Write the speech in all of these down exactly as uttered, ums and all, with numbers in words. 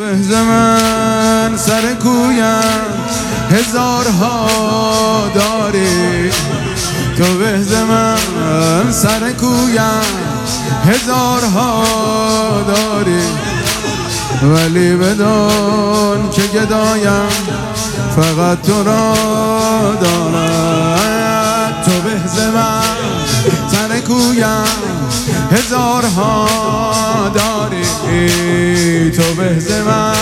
بهز من سر کویم هزارها داری، تو بهز من سر کویم هزارها داری، ولی بدان که گدایم فقط تو را دارد. تو بهز من سر کویم هزارها داری، تو بهز من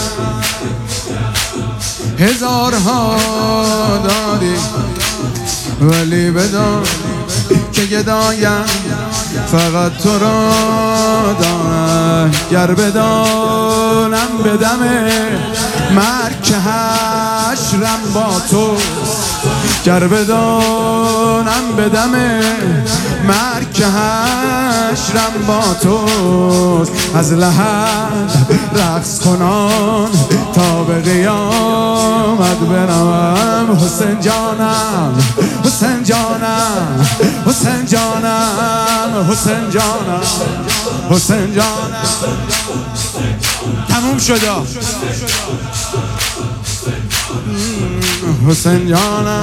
هزارها داری، ولی بدان که گدایم فقط تو را دارم. گر بدانم به دم مرگ که حشرم با توست، گر بدانم به دم مرگ که حشرم با توست، از لحد رقص کنان تا به قیامت بروم. حسین جانم حسین جانم حسین جانم حسین جانم حسین جانم. تموم شده حسین جانم.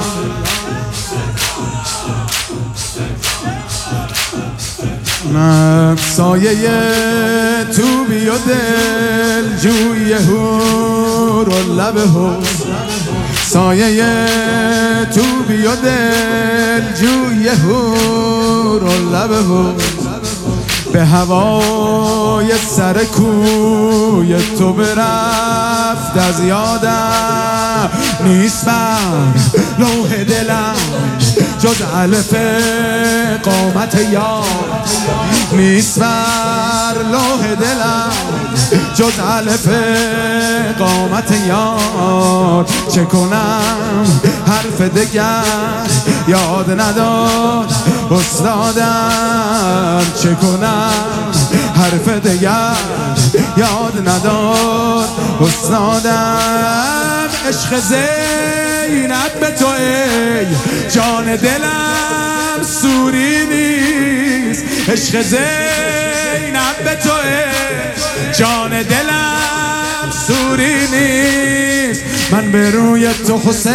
نه سایه تو بی و دل جوی هور و لب حسن، سایه تو بی و دل جوی هور و لب حسن، به هوای سر کوی تو برفت از یادم. نیست بر لوح دلم جز الف قامت یاد، نیست بر لوح دلم جز الف قامت یاد. چه کنم حرف دگر یاد نداد استادم، چه کنم حرف دگر یاد نداد استادم. عشق زینب به تو ای جان دلم سوری نیست، عشق زینب به تو ای جان دلم سوری نیست. من به روی تو حسین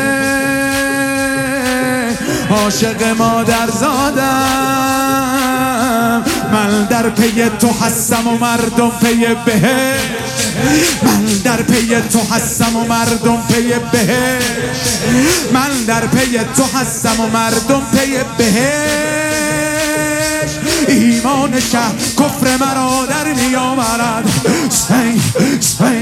عاشق مادر زادم، من در پی تو هستم و مردم پی بهشت، من در پی تو هستم و مردم پی بهشت، من در پی تو هستم و مردم پی بهشت. ایمان شه کفر مرا در میآورد. حسین حسین